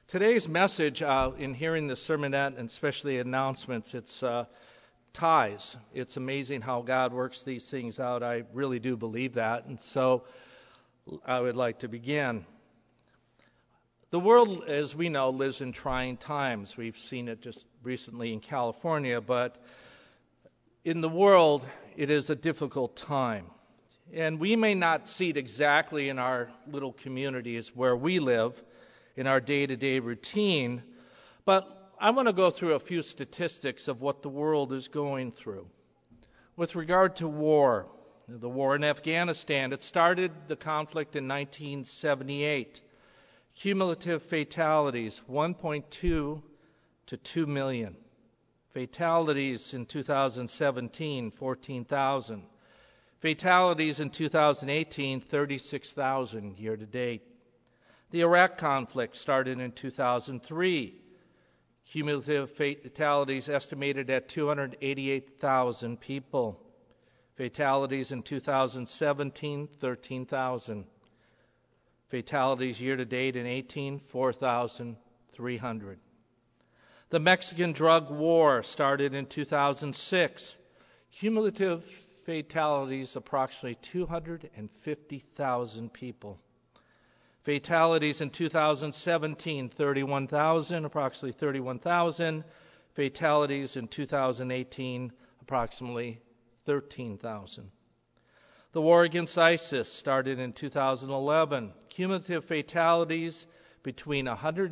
Today's message, in hearing the sermonette and especially announcements, it's ties. It's amazing how God works these things out. I really do believe that. And so I would like to begin. The world, as we know, lives in trying times. We've seen it just recently in California, but in the world, it is a difficult time. And we may not see it exactly in our little communities where we live, in our day-to-day routine, but I want to go through a few statistics of what the world is going through. With regard to war, the war in Afghanistan, it started the conflict in 1978. Cumulative fatalities, 1.2 to 2 million. Fatalities in 2017, 14,000. Fatalities in 2018, 36,000 year to date. The Iraq conflict started in 2003. Cumulative fatalities estimated at 288,000 people. Fatalities in 2017, 13,000. Fatalities year to date in 18, 4,300. The Mexican drug war started in 2006. Cumulative fatalities approximately 250,000 people. Fatalities in 2017, 31,000, approximately 31,000. Fatalities in 2018, approximately 13,000. The war against ISIS started in 2011. Cumulative fatalities between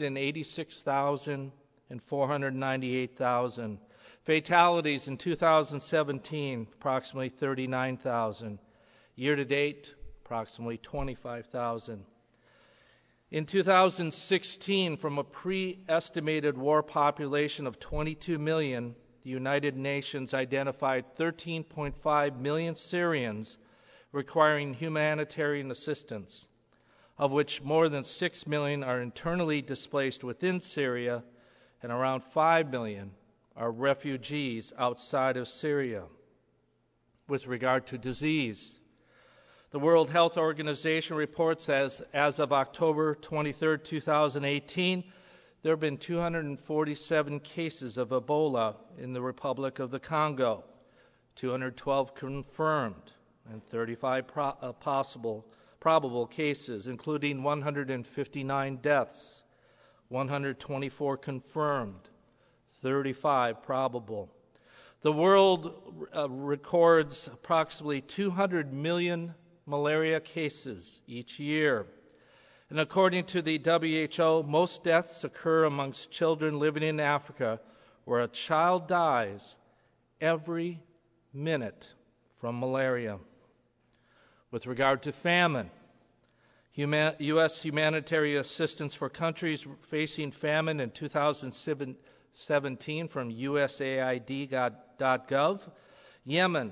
186,000 and 498,000. Fatalities in 2017, approximately 39,000. Year to date, approximately 25,000. In 2016, from a pre-estimated war population of 22 million, the United Nations identified 13.5 million Syrians requiring humanitarian assistance, of which more than 6 million are internally displaced within Syria and around 5 million are refugees outside of Syria. With regard to disease, the World Health Organization reports as of October 23, 2018, there have been 247 cases of Ebola in the Republic of the Congo, 212 confirmed, and 35 probable cases, including 159 deaths, 124 confirmed, 35 probable. The world records approximately 200 million malaria cases each year. And according to the WHO, most deaths occur amongst children living in Africa, where a child dies every minute from malaria. With regard to famine, U.S. humanitarian assistance for countries facing famine in 2017 from USAID.gov, Yemen,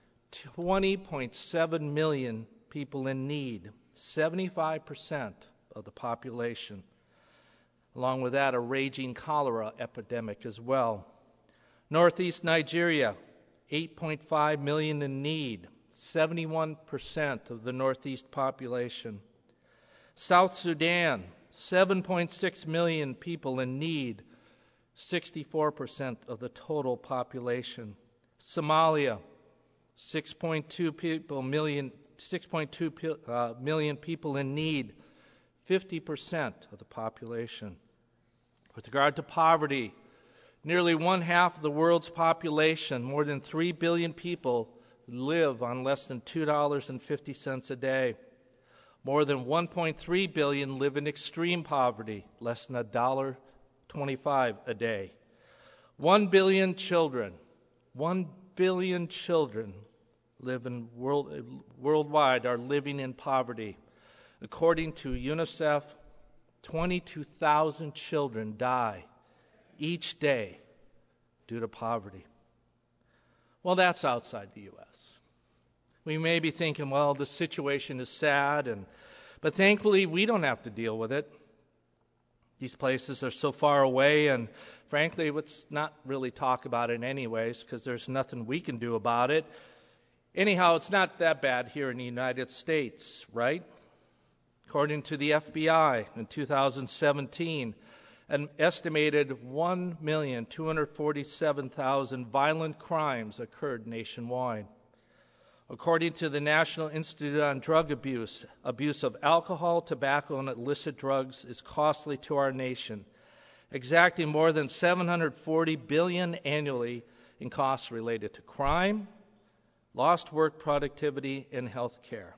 20.7 million people in need, 75% of the population. Along with that, a raging cholera epidemic as well. Northeast Nigeria, 8.5 million in need, 71% of the Northeast population. South Sudan, 7.6 million people in need, 64% of the total population. Somalia, 6.2 million people in need, 50% of the population. With regard to poverty, nearly one half of the world's population, more than 3 billion people, live on less than $2.50 a day. More than 1.3 billion live in extreme poverty, less than $1.25 a day. 1 billion children live in worldwide are living in poverty. According to UNICEF, 22,000 children die each day due to poverty. Well, that's outside the U.S. We may be thinking, well, the situation is sad, but thankfully we don't have to deal with it. These places are so far away, and frankly, let's not really talk about it anyways, because there's nothing we can do about it. Anyhow, it's not that bad here in the United States, right? According to the FBI in 2017, An estimated 1,247,000 violent crimes occurred nationwide. According to the National Institute on Drug Abuse, abuse of alcohol, tobacco, and illicit drugs is costly to our nation, exacting more than $740 billion annually in costs related to crime, lost work productivity, and health care.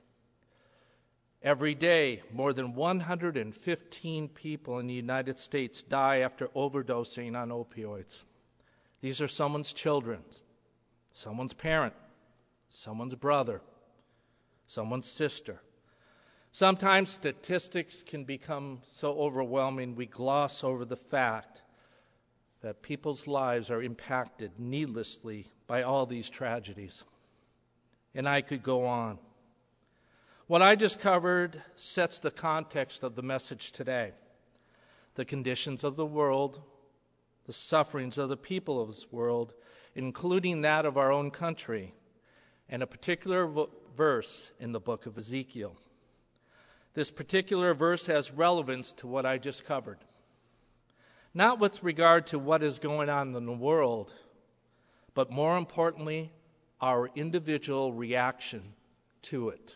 Every day, more than 115 people in the United States die after overdosing on opioids. These are someone's children, someone's parent, someone's brother, someone's sister. Sometimes statistics can become so overwhelming we gloss over the fact that people's lives are impacted needlessly by all these tragedies. And I could go on. What I just covered sets the context of the message today. The conditions of the world, the sufferings of the people of this world, including that of our own country, and a particular verse in the book of Ezekiel. This particular verse has relevance to what I just covered. Not with regard to what is going on in the world, but more importantly, our individual reaction to it.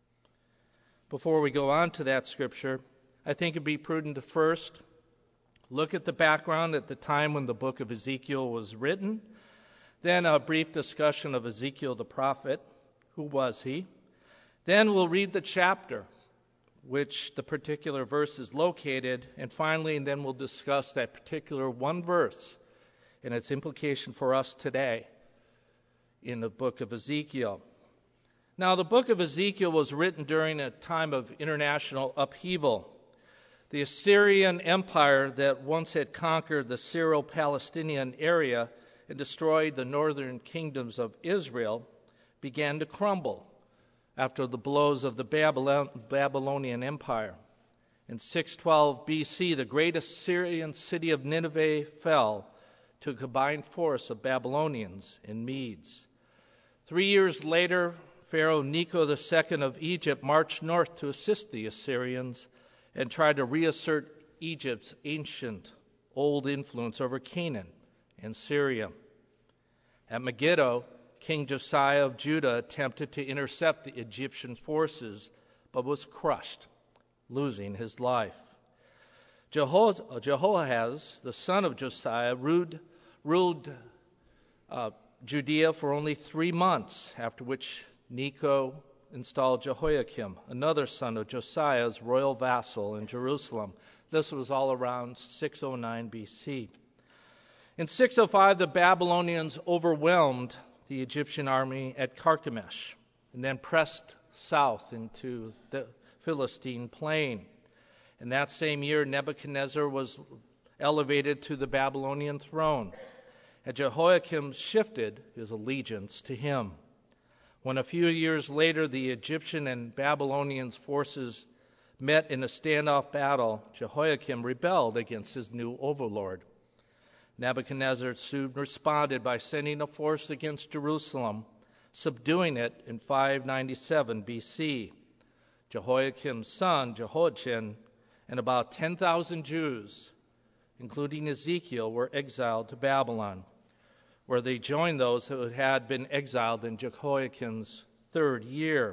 Before we go on to that scripture, I think it'd be prudent to first look at the background at the time when the book of Ezekiel was written, then a brief discussion of Ezekiel the prophet. Who was he? Then we'll read the chapter which the particular verse is located, and finally, then we'll discuss that particular one verse and its implication for us today in the book of Ezekiel. Now, the book of Ezekiel was written during a time of international upheaval. The Assyrian Empire that once had conquered the Syro-Palestinian area and destroyed the northern kingdoms of Israel began to crumble after the blows of the Babylonian Empire. In 612 BC, the great Assyrian city of Nineveh fell to a combined force of Babylonians and Medes. 3 years later, Pharaoh Necho II of Egypt marched north to assist the Assyrians and tried to reassert Egypt's ancient, old influence over Canaan and Syria. At Megiddo, King Josiah of Judah attempted to intercept the Egyptian forces, but was crushed, losing his life. Jehoahaz, the son of Josiah, ruled Judea for only 3 months, after which Necho installed Jehoiakim, another son of Josiah's royal vassal in Jerusalem. This was all around 609 BC. In 605, the Babylonians overwhelmed the Egyptian army at Carchemish and then pressed south into the Philistine plain. In that same year, Nebuchadnezzar was elevated to the Babylonian throne, and Jehoiakim shifted his allegiance to him. When a few years later the Egyptian and Babylonian forces met in a standoff battle, Jehoiakim rebelled against his new overlord. Nebuchadnezzar soon responded by sending a force against Jerusalem, subduing it in 597 BC. Jehoiakim's son, Jehoiachin, and about 10,000 Jews, including Ezekiel, were exiled to Babylon, where they joined those who had been exiled in Jehoiakim's 3rd year.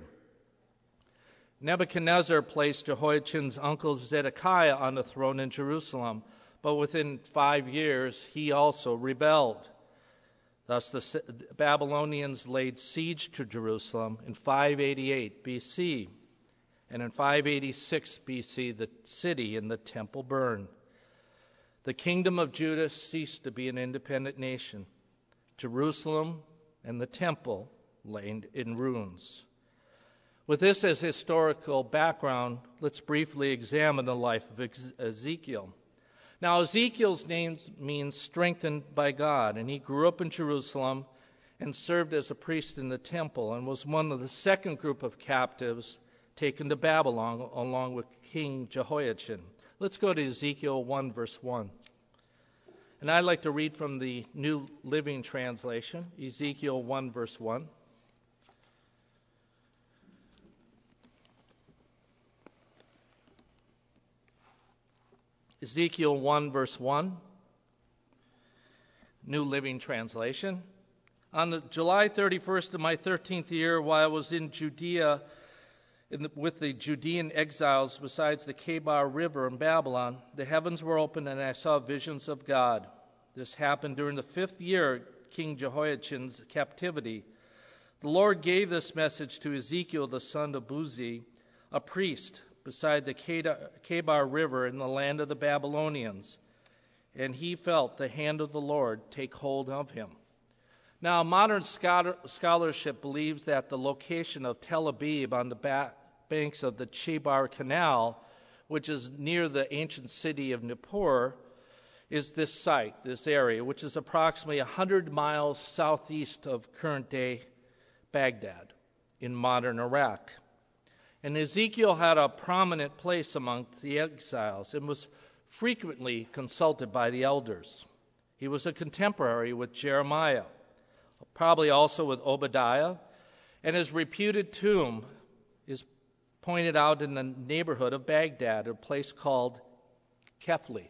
Nebuchadnezzar placed Jehoiachin's uncle Zedekiah on the throne in Jerusalem, but within 5 years he also rebelled. Thus the Babylonians laid siege to Jerusalem in 588 BC, and in 586 BC the city and the temple burned. The kingdom of Judah ceased to be an independent nation. Jerusalem and the temple lay in ruins. With this as historical background, let's briefly examine the life of Ezekiel. Now, Ezekiel's name means strengthened by God, and he grew up in Jerusalem and served as a priest in the temple and was one of the second group of captives taken to Babylon along with King Jehoiachin. Let's go to Ezekiel 1, verse 1. And I'd like to read from the New Living Translation, Ezekiel 1, verse 1. Ezekiel 1, verse 1, New Living Translation. On July 31st of my 13th year, while I was in Judea with the Judean exiles besides the Kebar River in Babylon, the heavens were opened and I saw visions of God. This happened during the 5th year of King Jehoiachin's captivity. The Lord gave this message to Ezekiel the son of Buzi, a priest, beside the Kebar River in the land of the Babylonians, and he felt the hand of the Lord take hold of him. Now, modern scholarship believes that the location of Tel Aviv on the banks of the Chebar Canal, which is near the ancient city of Nippur, is this site, this area, which is approximately 100 miles southeast of current-day Baghdad in modern Iraq. And Ezekiel had a prominent place among the exiles and was frequently consulted by the elders. He was a contemporary with Jeremiah, probably also with Obadiah, and his reputed tomb is pointed out in the neighborhood of Baghdad, a place called Kefli.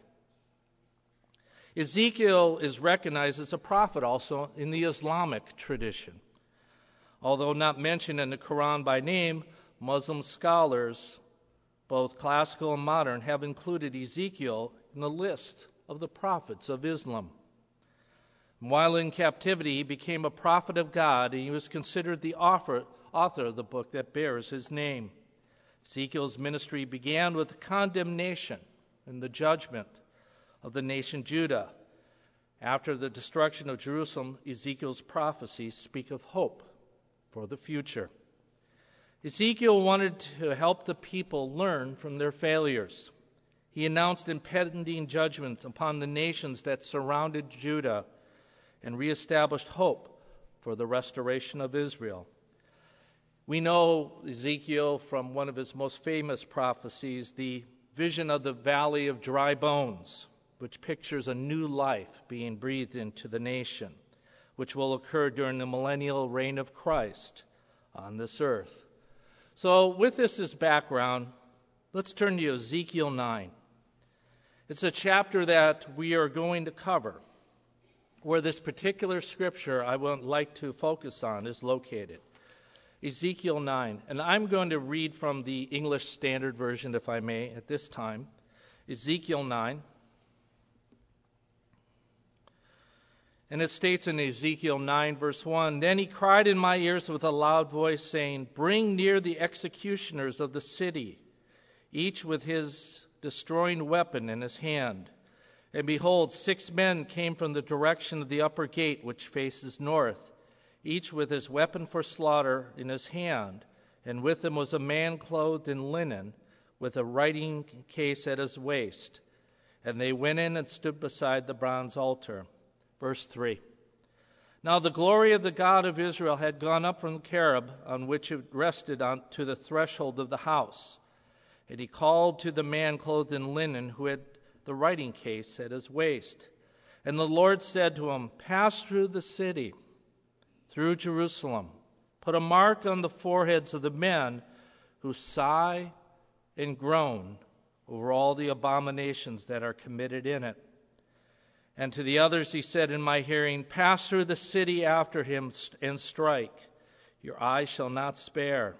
Ezekiel is recognized as a prophet also in the Islamic tradition. Although not mentioned in the Quran by name, Muslim scholars, both classical and modern, have included Ezekiel in the list of the prophets of Islam. While in captivity, he became a prophet of God, and he was considered the author of the book that bears his name. Ezekiel's ministry began with the condemnation and the judgment of the nation Judah. After the destruction of Jerusalem, Ezekiel's prophecies speak of hope for the future. Ezekiel wanted to help the people learn from their failures. He announced impending judgments upon the nations that surrounded Judah and reestablished hope for the restoration of Israel. We know Ezekiel from one of his most famous prophecies, the vision of the valley of dry bones, which pictures a new life being breathed into the nation, which will occur during the millennial reign of Christ on this earth. So with this as background, let's turn to Ezekiel 9. It's a chapter that we are going to cover, where this particular scripture I would like to focus on is located. Ezekiel 9. And I'm going to read from the English Standard Version, if I may, at this time. Ezekiel 9. And it states in Ezekiel 9, verse 1, "Then he cried in my ears with a loud voice, saying, 'Bring near the executioners of the city, each with his destroying weapon in his hand.' And behold, 6 men came from the direction of the upper gate, which faces north, each with his weapon for slaughter in his hand. And with him was a man clothed in linen, with a writing case at his waist. And they went in and stood beside the bronze altar." Verse 3. "Now the glory of the God of Israel had gone up from the cherub on which it rested to the threshold of the house. And he called to the man clothed in linen who had the writing case at his waist. And the Lord said to him, 'Pass through the city, through Jerusalem. Put a mark on the foreheads of the men who sigh and groan over all the abominations that are committed in it.' And to the others he said in my hearing, 'Pass through the city after him and strike. Your eye shall not spare,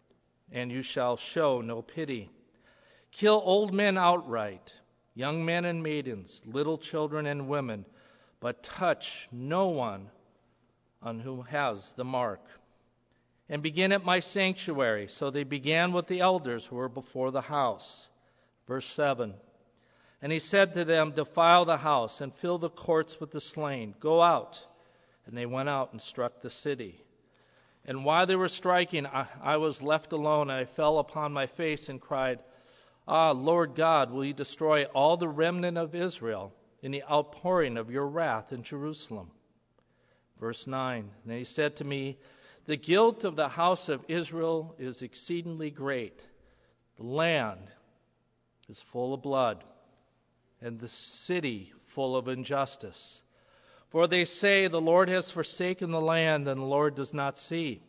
and you shall show no pity. Kill old men outright, young men and maidens, little children and women, but touch no one on whom has the mark. And begin at my sanctuary.' So they began with the elders who were before the house." Verse 7. "And he said to them, 'Defile the house and fill the courts with the slain. Go out.' And they went out and struck the city. And while they were striking, I was left alone, and I fell upon my face and cried, 'Ah, Lord God, will you destroy all the remnant of Israel in the outpouring of your wrath in Jerusalem?' Verse 9. And he said to me, 'The guilt of the house of Israel is exceedingly great. The land is full of blood, and the city full of injustice. For they say, the Lord has forsaken the land, and the Lord does not see.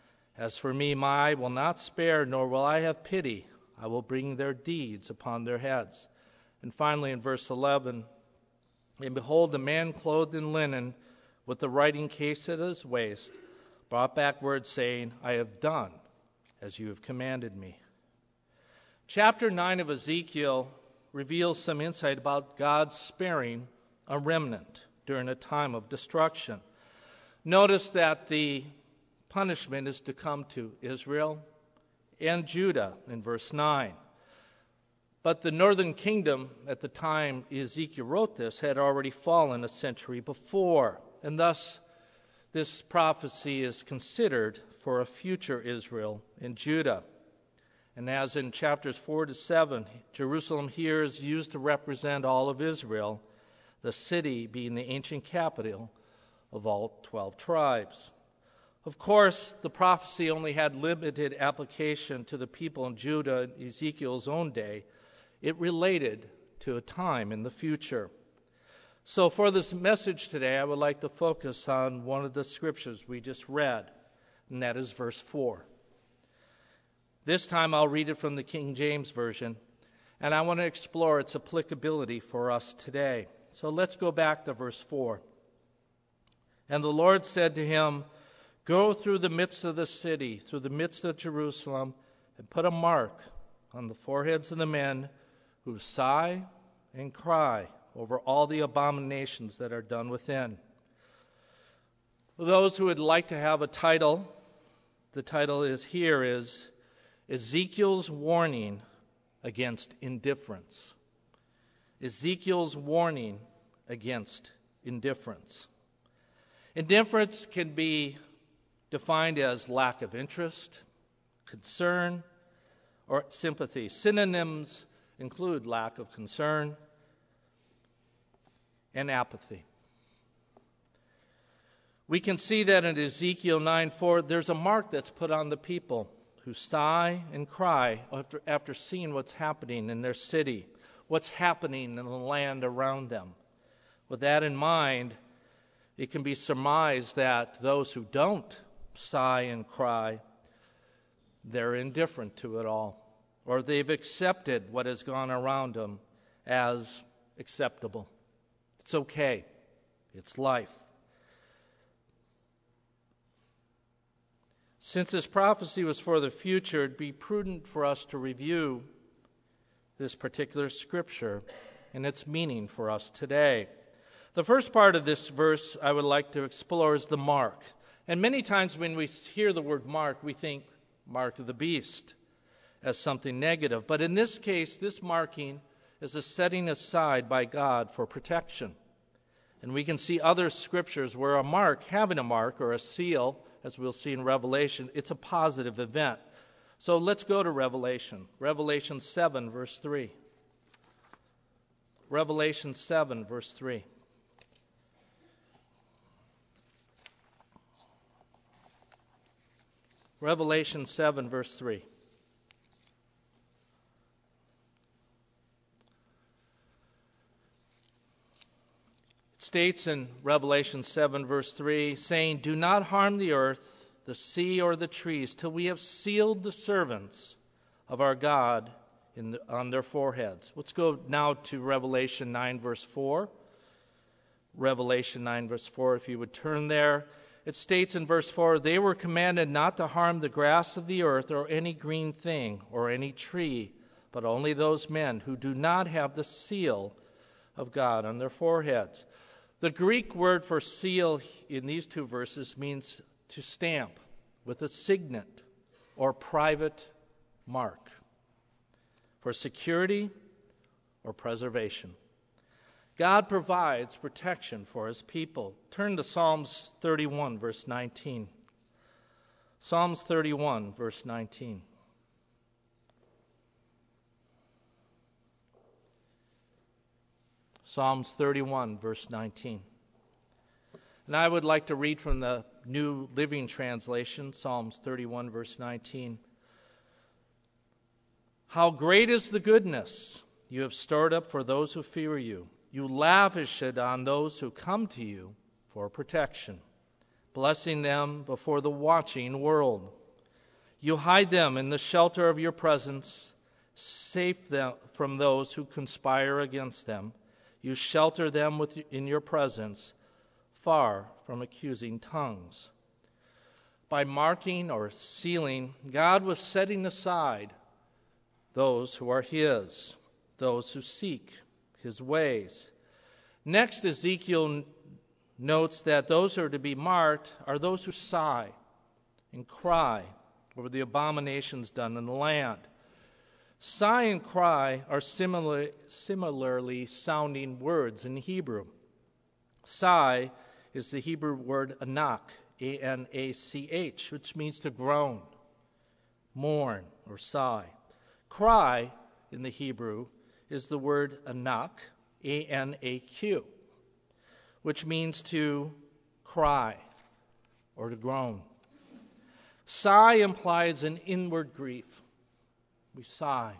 As for me, my eye will not spare, nor will I have pity. I will bring their deeds upon their heads. And finally in verse 11, and behold, a man clothed in linen with the writing case at his waist brought back word saying, I have done as you have commanded me. Chapter 9 of Ezekiel reveals some insight about God sparing a remnant during a time of destruction. Notice that the punishment is to come to Israel and Judah in verse 9. But the northern kingdom at the time Ezekiel wrote this had already fallen a century before, and thus this prophecy is considered for a future Israel and Judah. And as in chapters 4 to 7, Jerusalem here is used to represent all of Israel, the city being the ancient capital of all 12 tribes. Of course, the prophecy only had limited application to the people in Judah in Ezekiel's own day. It related to a time in the future. So for this message today, I would like to focus on one of the scriptures we just read, and that is verse 4. This time I'll read it from the King James Version, and I want to explore its applicability for us today. So let's go back to verse 4. And the Lord said to him, go through the midst of the city, through the midst of Jerusalem, and put a mark on the foreheads of the men who sigh and cry over all the abominations that are done within. For those who would like to have a title, the title is Ezekiel's Warning Against Indifference. Ezekiel's warning against indifference. Indifference can be defined as lack of interest, concern, or sympathy. Synonyms include lack of concern and apathy. We can see that in Ezekiel 9:4, there's a mark that's put on the people who sigh and cry after seeing what's happening in their city, what's happening in the land around them. With that in mind, it can be surmised that those who don't sigh and cry, they're indifferent to it all, or they've accepted what has gone around them as acceptable. It's okay. It's life. Since this prophecy was for the future, it'd be prudent for us to review this particular scripture and its meaning for us today. The first part of this verse I would like to explore is the mark. And many times when we hear the word mark, we think mark of the beast as something negative. But in this case, this marking is a setting aside by God for protection. And we can see other scriptures where a mark, having a mark or a seal, as we'll see in Revelation, it's a positive event. So let's go to Revelation. Revelation 7, verse 3. Revelation 7, verse 3. Revelation 7, verse 3. States in Revelation 7, verse 3, saying, do not harm the earth, the sea, or the trees, till we have sealed the servants of our God on their foreheads. Let's go now to Revelation 9, verse 4. Revelation 9, verse 4, if you would turn there. It states in verse 4, they were commanded not to harm the grass of the earth or any green thing or any tree, but only those men who do not have the seal of God on their foreheads. The Greek word for seal in these two verses means to stamp with a signet or private mark for security or preservation. God provides protection for his people. Turn to Psalms 31, verse 19. Psalms 31, verse 19. Psalms 31, verse 19. And I would like to read from the New Living Translation, Psalms 31, verse 19. How great is the goodness you have stored up for those who fear you. You lavish it on those who come to you for protection, blessing them before the watching world. You hide them in the shelter of your presence, safe them from those who conspire against them. You shelter them in your presence, far from accusing tongues. By marking or sealing, God was setting aside those who are his, those who seek his ways. Next, Ezekiel notes that those who are to be marked are those who sigh and cry over the abominations done in the land. Sigh and cry are similarly sounding words in Hebrew. Sigh is the Hebrew word anak, A-N-A-C-H, which means to groan, mourn, or sigh. Cry in the Hebrew is the word anak, A-N-A-Q, which means to cry or to groan. Sigh implies an inward grief. We sigh.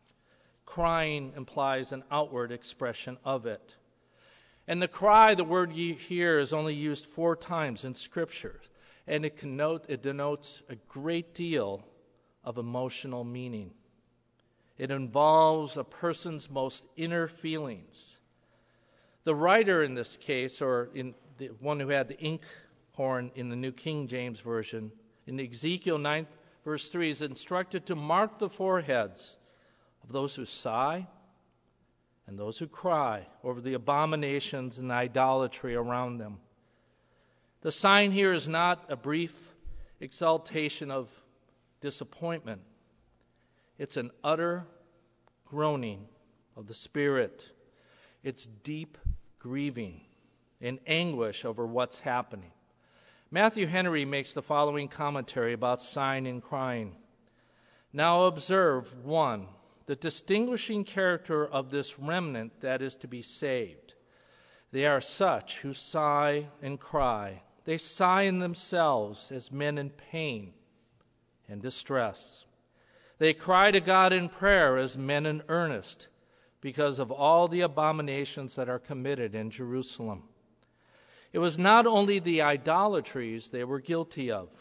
Crying implies an outward expression of it. And the cry, the word you hear, is only used 4 times in Scripture, and it denotes a great deal of emotional meaning. It involves a person's most inner feelings. The writer in this case, or in the one who had the inkhorn in the New King James Version, in Ezekiel 9, verse 3, is instructed to mark the foreheads of those who sigh and those who cry over the abominations and idolatry around them. The sign here is not a brief exaltation of disappointment. It's an utter groaning of the Spirit. It's deep grieving and anguish over what's happening. Matthew Henry makes the following commentary about sighing and crying. Now observe, 1, the distinguishing character of this remnant that is to be saved. They are such who sigh and cry. They sigh in themselves as men in pain and distress. They cry to God in prayer as men in earnest because of all the abominations that are committed in Jerusalem. It was not only the idolatries they were guilty of,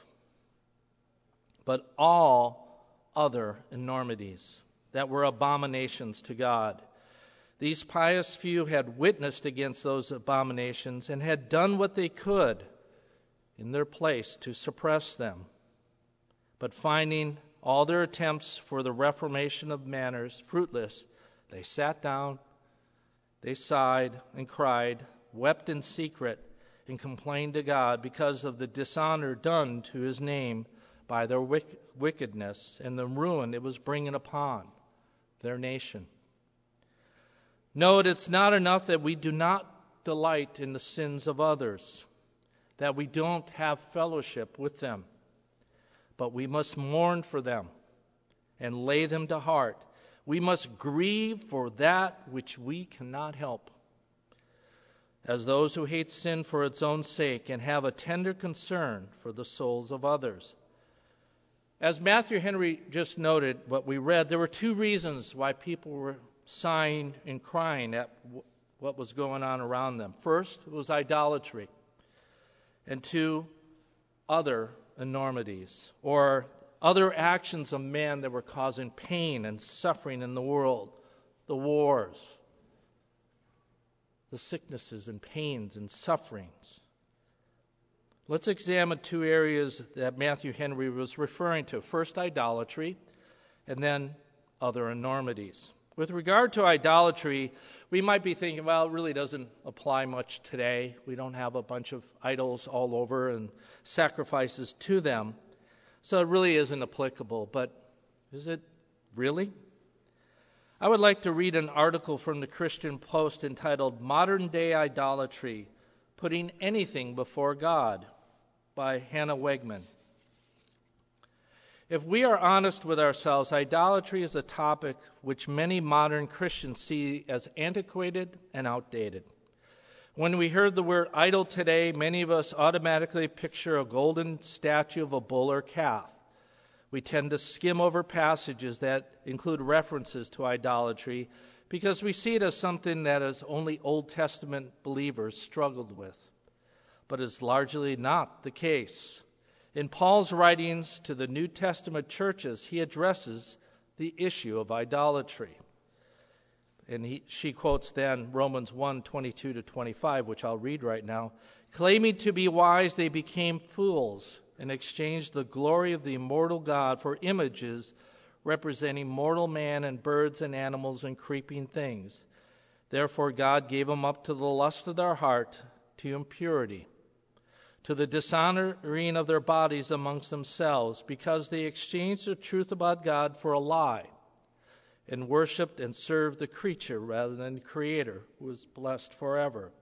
but all other enormities that were abominations to God. These pious few had witnessed against those abominations and had done what they could in their place to suppress them. But finding all their attempts for the reformation of manners fruitless, they sat down, they sighed and cried, wept in secret, and complained to God because of the dishonor done to his name by their wickedness and the ruin it was bringing upon their nation. Note, it's not enough that we do not delight in the sins of others, that we don't have fellowship with them, but we must mourn for them and lay them to heart. We must grieve for that which we cannot help, as those who hate sin for its own sake and have a tender concern for the souls of others. As Matthew Henry just noted, what we read, there were 2 reasons why people were sighing and crying at what was going on around them. First, it was idolatry. And 2, other enormities, or other actions of man that were causing pain and suffering in the world. The wars, the sicknesses and pains and sufferings. Let's examine 2 areas that Matthew Henry was referring to. First, idolatry, and then other enormities. With regard to idolatry, we might be thinking, well, it really doesn't apply much today. We don't have a bunch of idols all over and sacrifices to them. So it really isn't applicable. But is it really? I would like to read an article from the Christian Post entitled Modern Day Idolatry, Putting Anything Before God by Hannah Wegman. If we are honest with ourselves, idolatry is a topic which many modern Christians see as antiquated and outdated. When we heard the word idol today, many of us automatically picture a golden statue of a bull or calf. We tend to skim over passages that include references to idolatry because we see it as something that is only Old Testament believers struggled with. But it's largely not the case. In Paul's writings to the New Testament churches, he addresses the issue of idolatry. And she quotes then Romans 1:22-25, which I'll read right now. Claiming to be wise, they became fools and exchanged the glory of the immortal God for images representing mortal man and birds and animals and creeping things. Therefore God gave them up to the lust of their heart, to impurity, to the dishonoring of their bodies amongst themselves, because they exchanged the truth about God for a lie, and worshipped and served the creature rather than the Creator, who is blessed forever.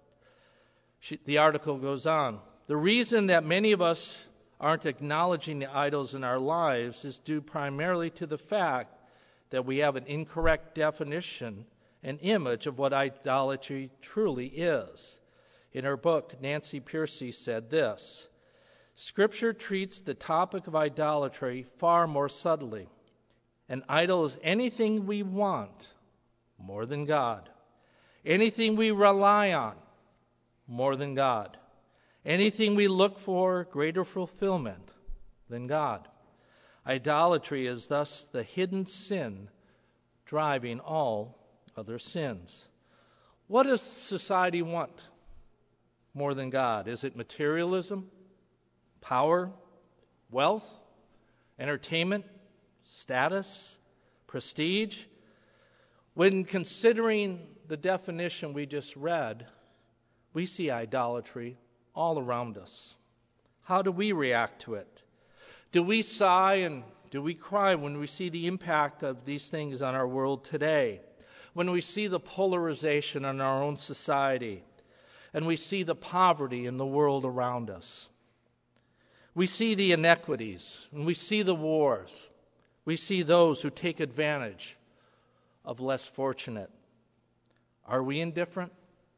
The article goes on. The reason that many of us aren't acknowledging the idols in our lives is due primarily to the fact that we have an incorrect definition and image of what idolatry truly is. In her book, Nancy Pearcey said this: Scripture treats the topic of idolatry far more subtly. An idol is anything we want more than God, anything we rely on more than God, anything we look for greater fulfillment than God. Idolatry is thus the hidden sin driving all other sins. What does society want more than God? Is it materialism, power, wealth, entertainment, status, prestige? When considering the definition we just read, we see idolatry all around us. How do we react to it? Do we sigh and do we cry when we see the impact of these things on our world today? When we see the polarization in our own society, and we see the poverty in the world around us? We see the inequities, and we see the wars. We see those who take advantage of less fortunate. Are we indifferent?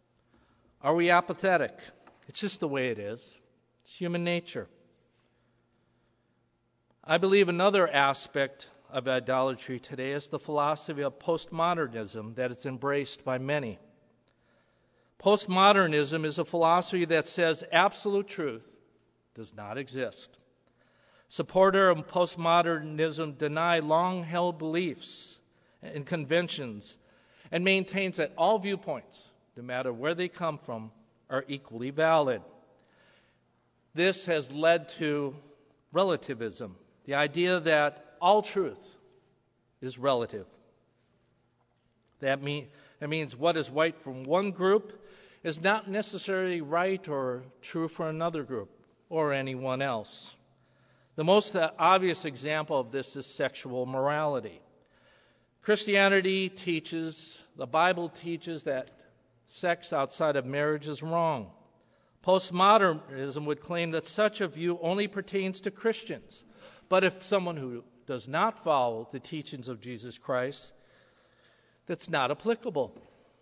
Are we apathetic? It's just the way it is. It's human nature. I believe another aspect of idolatry today is the philosophy of postmodernism that is embraced by many. Postmodernism is a philosophy that says absolute truth does not exist. Supporters of postmodernism deny long-held beliefs and conventions and maintains that all viewpoints, no matter where they come from, are equally valid. This has led to relativism, the idea that all truth is relative. That means what is right from one group is not necessarily right or true for another group or anyone else. The most obvious example of this is sexual morality. Christianity teaches, the Bible teaches that sex outside of marriage is wrong. Postmodernism would claim that such a view only pertains to Christians. But if someone who does not follow the teachings of Jesus Christ, that's not applicable.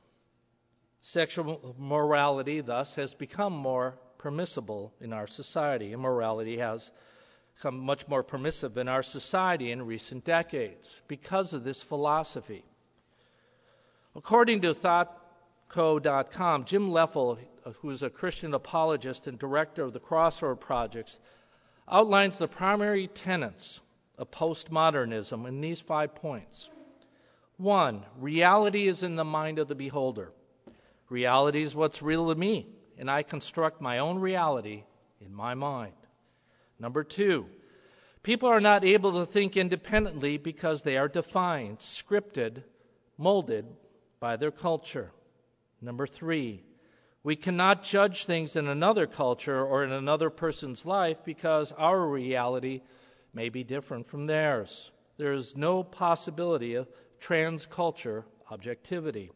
Sexual morality, thus, has become more permissible in our society. Immorality has become much more permissive in our society in recent decades because of this philosophy. According to ThoughtCo.com, Jim Leffel, who is a Christian apologist and director of the Crossroad Projects, outlines the primary tenets of postmodernism in these 5 points. 1, reality is in the mind of the beholder. Reality is what's real to me, and I construct my own reality in my mind. Number 2, people are not able to think independently because they are defined, scripted, molded by their culture. Number 3, we cannot judge things in another culture or in another person's life because our reality may be different from theirs. There is no possibility of transculture objectivity.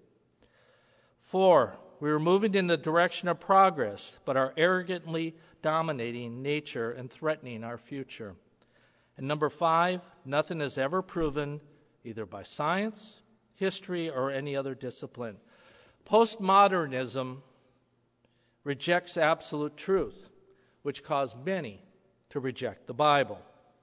4, we are moving in the direction of progress, but are arrogantly dominating nature and threatening our future. And number 5, nothing is ever proven either by science, history, or any other discipline. Postmodernism rejects absolute truth, which caused many to reject the Bible.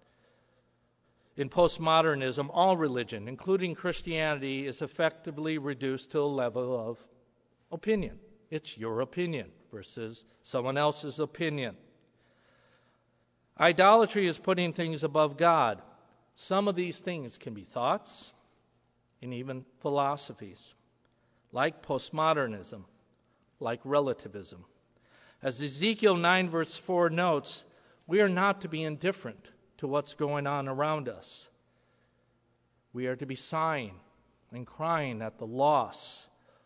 In postmodernism, all religion, including Christianity, is effectively reduced to a level of opinion. It's your opinion versus someone else's opinion. Idolatry is putting things above God. Some of these things can be thoughts and even philosophies, like postmodernism, like relativism. As Ezekiel 9 verse 4 notes, we are not to be indifferent to what's going on around us. We are to be sighing and crying at the loss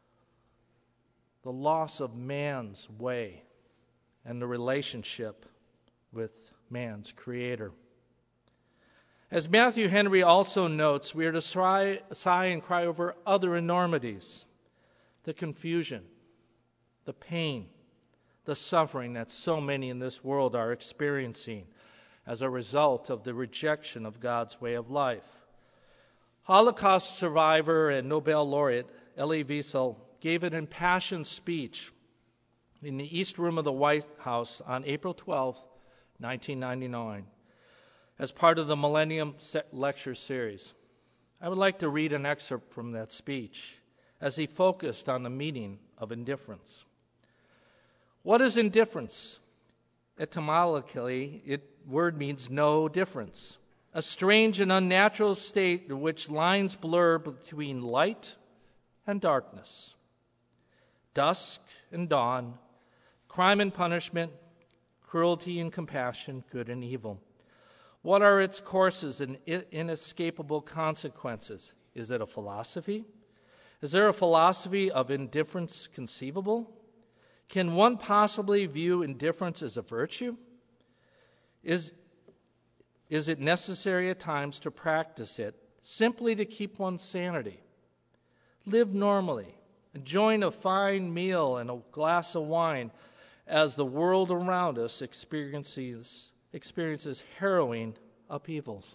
of man's way and the relationship with man's Creator. As Matthew Henry also notes, we are to sigh and cry over other enormities, the confusion, the pain, the suffering that so many in this world are experiencing as a result of the rejection of God's way of life. Holocaust survivor and Nobel laureate Elie Wiesel gave an impassioned speech in the East Room of the White House on April 12, 1999, as part of the Millennium Lecture Series. I would like to read an excerpt from that speech as he focused on the meaning of indifference. What is indifference? Etymologically, the word means no difference. A strange and unnatural state in which lines blur between light and darkness, dusk and dawn, crime and punishment, cruelty and compassion, good and evil. What are its courses and inescapable consequences? Is it a philosophy? Is there a philosophy of indifference conceivable? Can one possibly view indifference as a virtue? Is it necessary at times to practice it simply to keep one's sanity? Live normally, enjoying a fine meal and a glass of wine as the world around us experiences harrowing upheavals.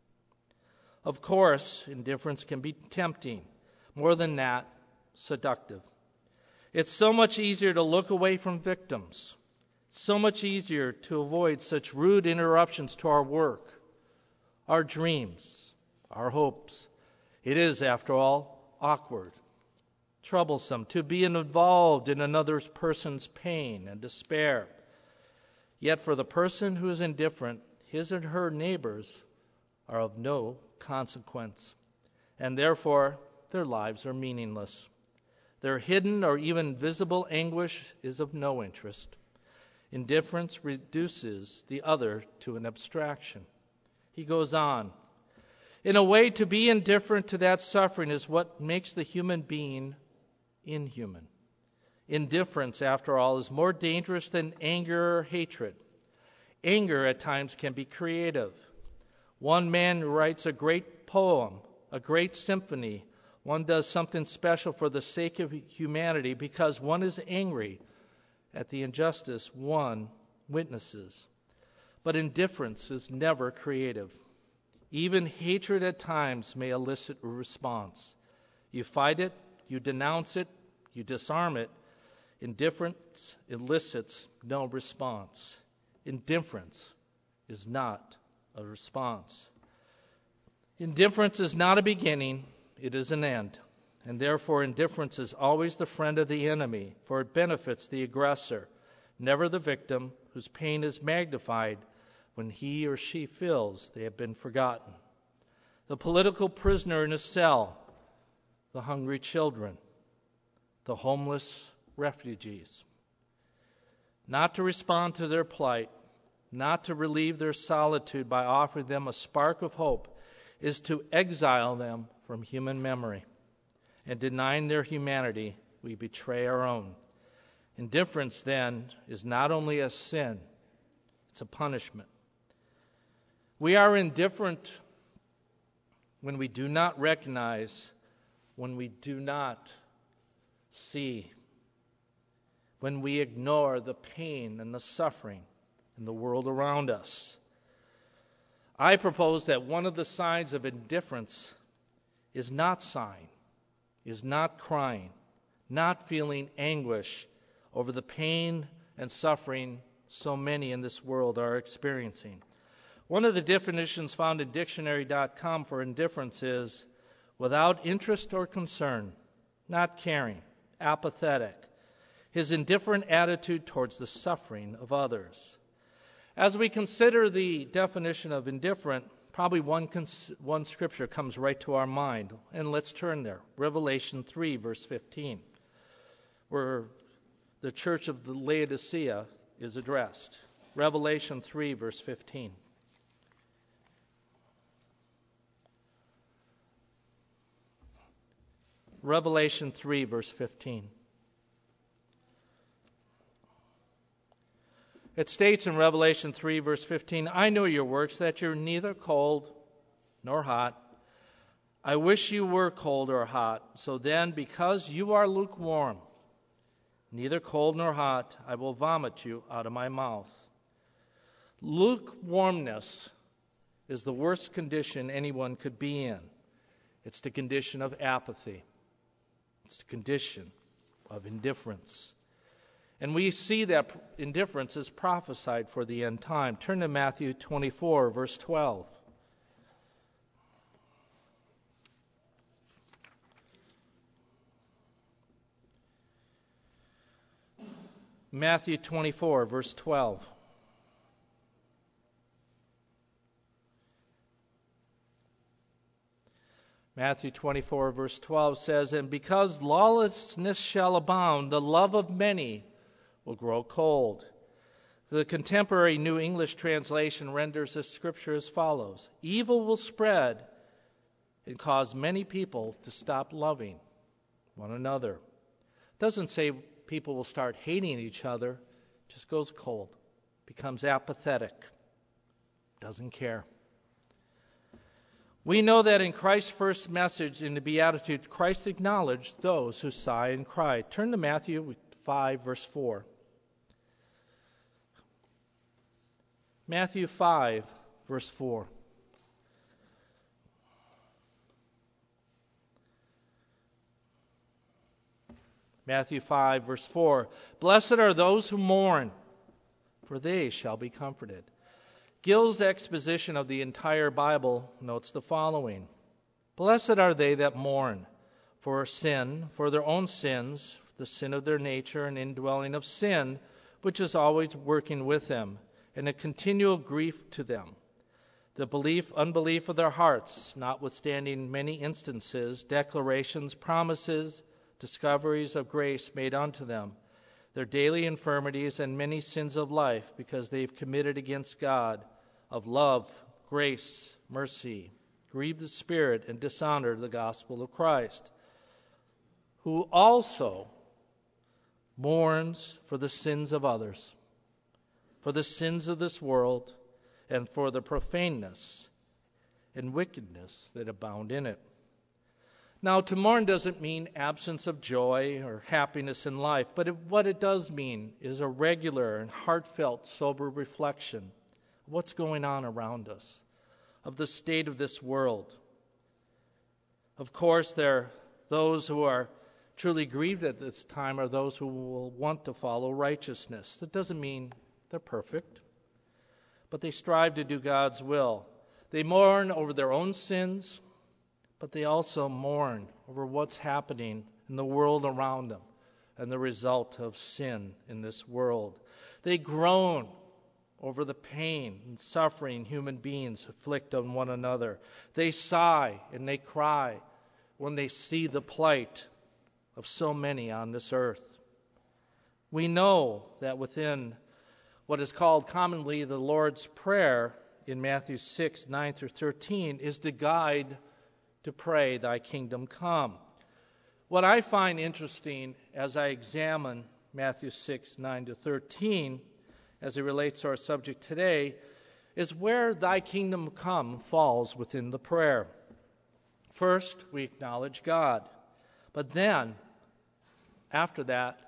Of course, indifference can be tempting. More than that, seductive. It's so much easier to look away from victims. It's so much easier to avoid such rude interruptions to our work, our dreams, our hopes. It is, after all, awkward, troublesome to be involved in another person's pain and despair. Yet for the person who is indifferent, his and her neighbors are of no consequence, and therefore their lives are meaningless. Their hidden or even visible anguish is of no interest. Indifference reduces the other to an abstraction. He goes on. In a way, to be indifferent to that suffering is what makes the human being inhuman. Indifference, after all, is more dangerous than anger or hatred. Anger at times can be creative. One man writes a great poem, a great symphony. One does something special for the sake of humanity because one is angry at the injustice one witnesses. But indifference is never creative. Even hatred at times may elicit a response. You fight it, you denounce it, you disarm it. Indifference elicits no response. Indifference is not a response. Indifference is not a beginning, it is an end. And therefore indifference is always the friend of the enemy, for it benefits the aggressor, never the victim whose pain is magnified when he or she feels they have been forgotten. The political prisoner in a cell, the hungry children, the homeless refugees. Not to respond to their plight, not to relieve their solitude by offering them a spark of hope, is to exile them from human memory. And denying their humanity, we betray our own. Indifference, then, is not only a sin, it's a punishment. We are indifferent when we do not recognize, when we do not see, when we ignore the pain and the suffering in the world around us. I propose that one of the signs of indifference is not sighing, is not crying, not feeling anguish over the pain and suffering so many in this world are experiencing. One of the definitions found in dictionary.com for indifference is without interest or concern, not caring, apathetic, his indifferent attitude towards the suffering of others. As we consider the definition of indifferent, Probably one scripture comes right to our mind, and let's turn there. Revelation 3, verse 15, where the church of the Laodicea is addressed. Revelation 3, verse 15. Revelation 3, verse 15. It states in Revelation 3, verse 15, I know your works, that you're neither cold nor hot. I wish you were cold or hot. So then, because you are lukewarm, neither cold nor hot, I will vomit you out of my mouth. Lukewarmness is the worst condition anyone could be in. It's the condition of apathy. It's the condition of indifference. And we see that indifference is prophesied for the end time. Turn to Matthew 24, verse 12. Matthew 24, verse 12. Matthew 24, verse 12 says, And because lawlessness shall abound, the love of many will grow cold. The contemporary New English translation renders this scripture as follows. Evil will spread and cause many people to stop loving one another. It doesn't say people will start hating each other. It just goes cold, becomes apathetic, doesn't care. We know that in Christ's first message in the Beatitude, Christ acknowledged those who sigh and cry. Turn to Matthew 5, verse 4. Matthew 5, verse 4. Matthew 5, verse 4. Blessed are those who mourn, for they shall be comforted. Gill's exposition of the entire Bible notes the following. Blessed are they that mourn, for sin, for their own sins, the sin of their nature and indwelling of sin, which is always working with them, and a continual grief to them. The unbelief of their hearts, notwithstanding many instances, declarations, promises, discoveries of grace made unto them, their daily infirmities and many sins of life, because they've committed against God, of love, grace, mercy, grieved the Spirit, and dishonored the gospel of Christ, who also mourns for the sins of others, for the sins of this world, and for the profaneness and wickedness that abound in it. Now, to mourn doesn't mean absence of joy or happiness in life, but what it does mean is a regular and heartfelt, sober reflection of what's going on around us, of the state of this world. Of course, those who are truly grieved at this time are those who will want to follow righteousness. That doesn't mean they're perfect, but they strive to do God's will. They mourn over their own sins, but they also mourn over what's happening in the world around them and the result of sin in this world. They groan over the pain and suffering human beings inflict on one another. They sigh and they cry when they see the plight of so many on this earth. We know that within what is called commonly the Lord's Prayer in Matthew 6, 9 through 13 is the guide to pray, Thy kingdom come. What I find interesting as I examine Matthew 6, 9 to 13, as it relates to our subject today, is where Thy kingdom come falls within the prayer. First, we acknowledge God. But then, after that,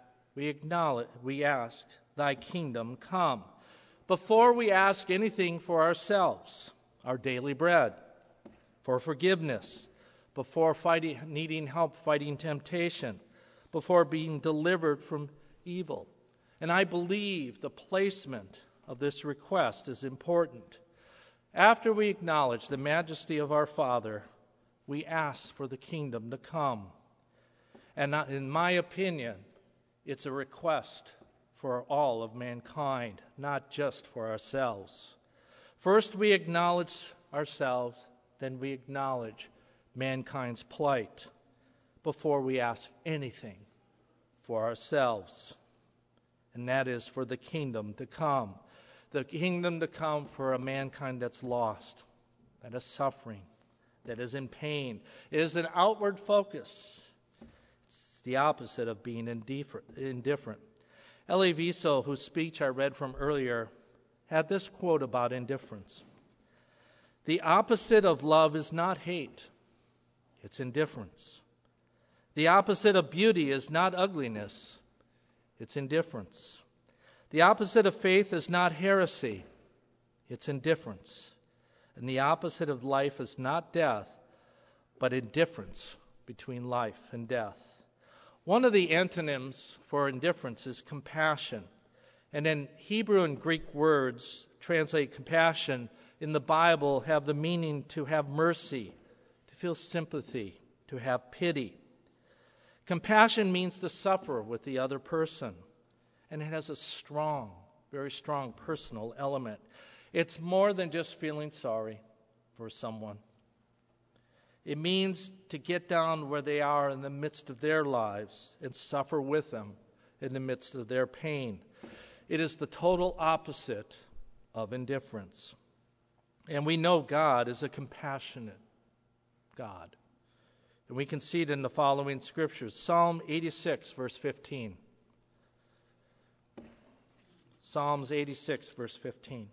we ask, Thy kingdom come. Before we ask anything for ourselves, our daily bread, for forgiveness, before needing help fighting temptation, before being delivered from evil. And I believe the placement of this request is important. After we acknowledge the majesty of our Father, we ask for the kingdom to come. And in my opinion, it's a request for all of mankind, not just for ourselves. First, we acknowledge ourselves, then we acknowledge mankind's plight before we ask anything for ourselves. And that is for the kingdom to come. The kingdom to come for a mankind that's lost, that is suffering, that is in pain. It is an outward focus. It's the opposite of being indifferent. Elie Wiesel, whose speech I read from earlier, had this quote about indifference. The opposite of love is not hate, it's indifference. The opposite of beauty is not ugliness, it's indifference. The opposite of faith is not heresy, it's indifference. And the opposite of life is not death, but indifference between life and death. One of the antonyms for indifference is compassion. And in Hebrew and Greek words translate compassion in the Bible have the meaning to have mercy, to feel sympathy, to have pity. Compassion means to suffer with the other person, and it has a strong, very strong personal element. It's more than just feeling sorry for someone. It means to get down where they are in the midst of their lives and suffer with them in the midst of their pain. It is the total opposite of indifference. And we know God is a compassionate God. And we can see it in the following scriptures. Psalm 86, verse 15. Psalms 86, verse 15.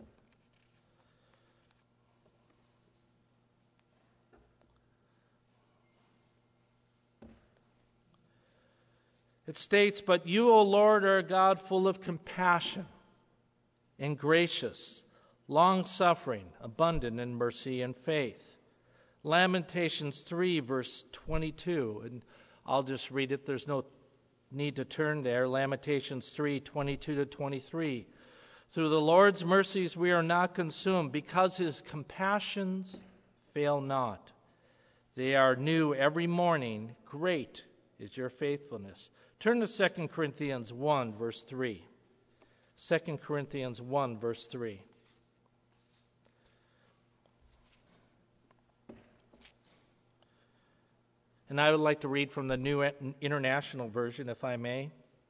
It states, "But you, O Lord, are a God full of compassion and gracious, long-suffering, abundant in mercy and faith." Lamentations 3, verse 22, and I'll just read it. There's no need to turn there. Lamentations 3, 22 to 23. "Through the Lord's mercies we are not consumed, because his compassions fail not. They are new every morning. Great is your faithfulness." Turn to 2 Corinthians 1, verse 3. 2 Corinthians 1, verse 3. And I would like to read from the New International Version, if I may.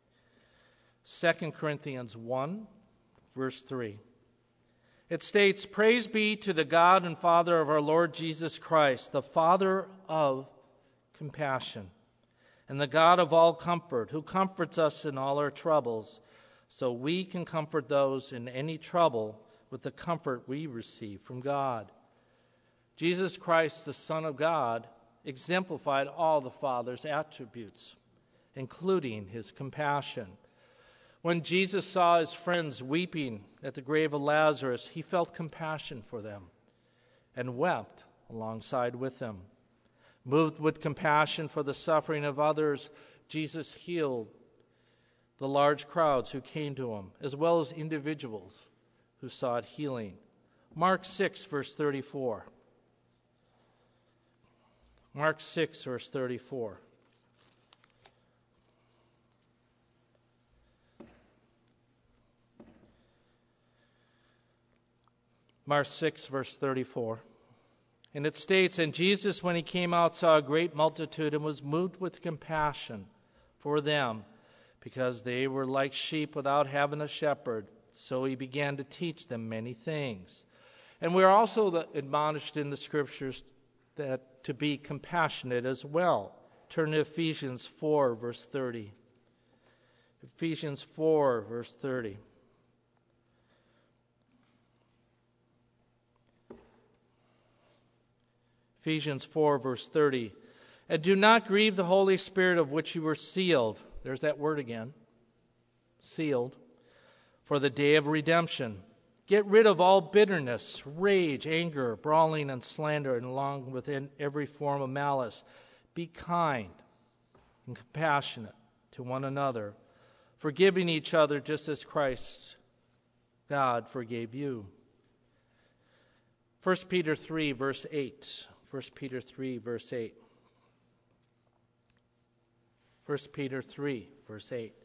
2 Corinthians 1, verse 3. It states, "Praise be to the God and Father of our Lord Jesus Christ, the Father of compassion, and the God of all comfort, who comforts us in all our troubles, so we can comfort those in any trouble with the comfort we receive from God." Jesus Christ, the Son of God, exemplified all the Father's attributes, including his compassion. When Jesus saw his friends weeping at the grave of Lazarus, he felt compassion for them and wept alongside with them. Moved with compassion for the suffering of others, Jesus healed the large crowds who came to him, as well as individuals who sought healing. Mark 6, verse 34. Mark 6, verse 34. Mark 6, verse 34. And it states, "And Jesus, when he came out, saw a great multitude and was moved with compassion for them, because they were like sheep without having a shepherd. So he began to teach them many things." And we're also admonished in the scriptures that to be compassionate as well. Turn to Ephesians 4, verse 30. Ephesians 4, verse 30. Ephesians 4, verse 30. "And do not grieve the Holy Spirit, of which you were sealed." There's that word again. Sealed. "For the day of redemption. Get rid of all bitterness, rage, anger, brawling, and slander, and along with every form of malice. Be kind and compassionate to one another, forgiving each other just as Christ, God, forgave you." 1 Peter 3, verse 8. 1 Peter 3, verse 8. 1 Peter 3, verse 8.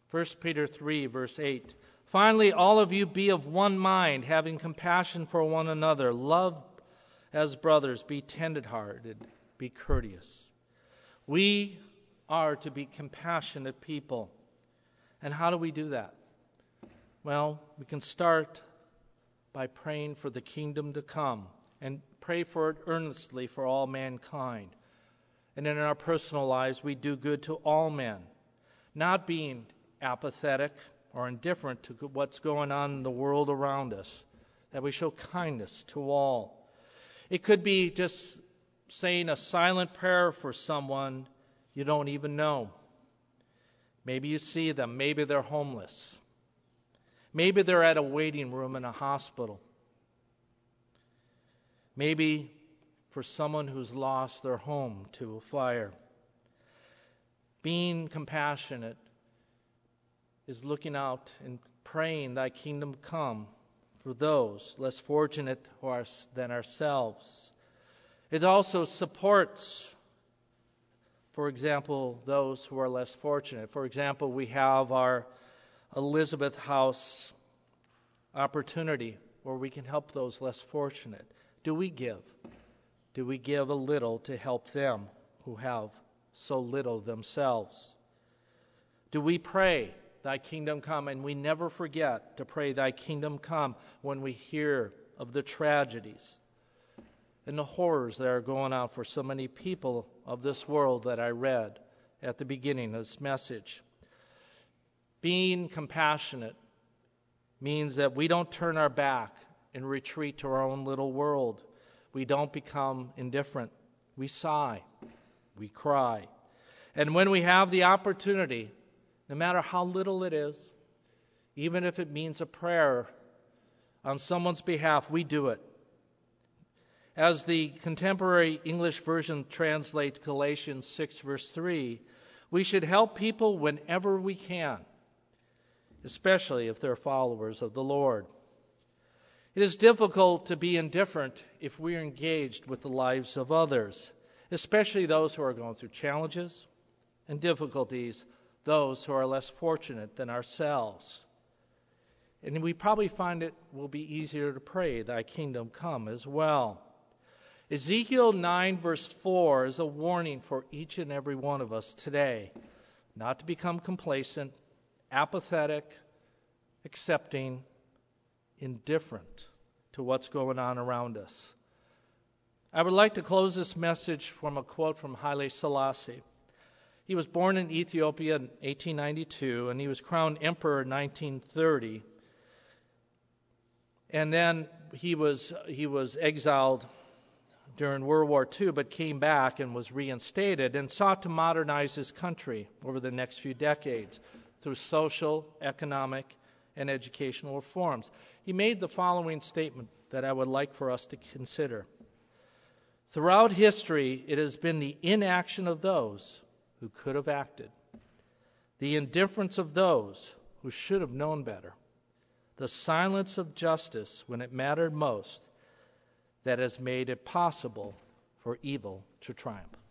1 Peter 3, verse 8. Finally, all of you be of one mind, having compassion for one another. Love as brothers. Be tenderhearted. Be courteous. We are to be compassionate people. And how do we do that? Well, we can start by praying for the kingdom to come and pray for it earnestly for all mankind. And in our personal lives, we do good to all men, not being apathetic or indifferent to what's going on in the world around us, that we show kindness to all. It could be just saying a silent prayer for someone you don't even know. Maybe you see them. Maybe they're homeless. Maybe they're at a waiting room in a hospital. Maybe for someone who's lost their home to a fire. Being compassionate is looking out and praying thy kingdom come for those less fortunate than ourselves. It also supports, for example, those who are less fortunate. For example, we have our Elizabeth House opportunity where we can help those less fortunate. Do we give? Do we give a little to help them who have so little themselves? Do we pray, thy kingdom come? And we never forget to pray, thy kingdom come, when we hear of the tragedies and the horrors that are going on for so many people of this world that I read at the beginning of this message. Being compassionate means that we don't turn our back and retreat to our own little world. We don't become indifferent. We sigh. We cry. And when we have the opportunity, no matter how little it is, even if it means a prayer on someone's behalf, we do it. As the contemporary English version translates Galatians 6, verse 3, we should help people whenever we can, especially if they're followers of the Lord. It is difficult to be indifferent if we're engaged with the lives of others, especially those who are going through challenges and difficulties, those who are less fortunate than ourselves. And we probably find it will be easier to pray, thy kingdom come as well. Ezekiel 9, verse 4 is a warning for each and every one of us today, not to become complacent, apathetic, accepting, indifferent to what's going on around us. I would like to close this message from a quote from Haile Selassie. He was born in Ethiopia in 1892, and he was crowned emperor in 1930. And then he was exiled during World War II, but came back and was reinstated and sought to modernize his country over the next few decades through social, economic, and educational reforms. He made the following statement that I would like for us to consider. Throughout history, it has been the inaction of those who could have acted, the indifference of those who should have known better, the silence of justice when it mattered most, that has made it possible for evil to triumph.